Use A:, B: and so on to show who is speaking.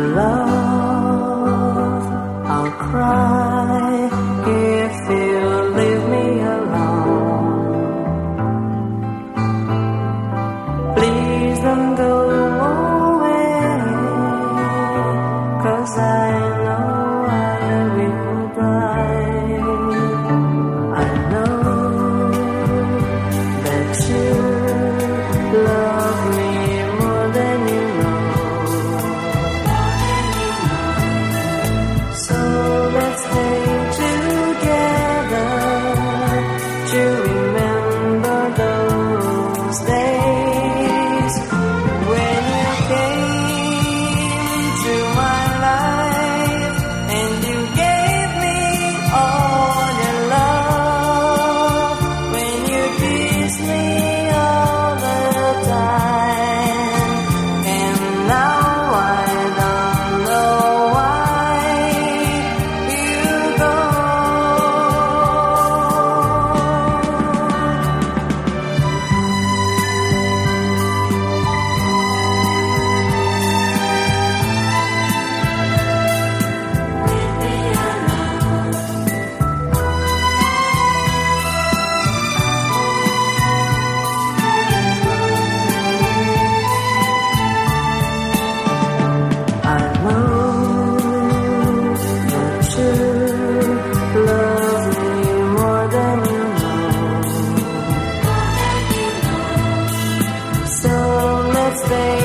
A: love, I'll cry if you leave me alone. Please don't go away, 'cause I know I will die. I know that you love me more than you know. So let's stay together to remember those days when you came to my life and you gave me all your love, when you kissed me all the time. And now I don't know why you go. I know that you love me more than you know. So let's stay